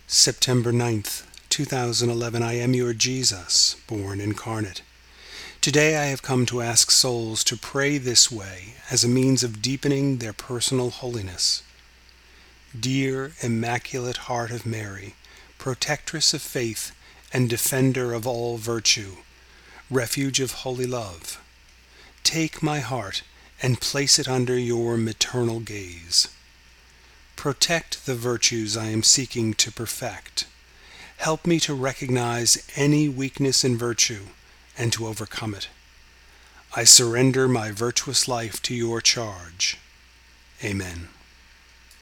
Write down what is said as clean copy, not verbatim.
September 9th, 2011. I am your Jesus, born incarnate. Today I have come to ask souls to pray this way as a means of deepening their personal holiness. Dear Immaculate Heart of Mary, protectress of faith and defender of all virtue, refuge of holy love, take my heart and place it under your maternal gaze. Protect the virtues I am seeking to perfect. Help me to recognize any weakness in virtue and to overcome it. I surrender my virtuous life to your charge. Amen.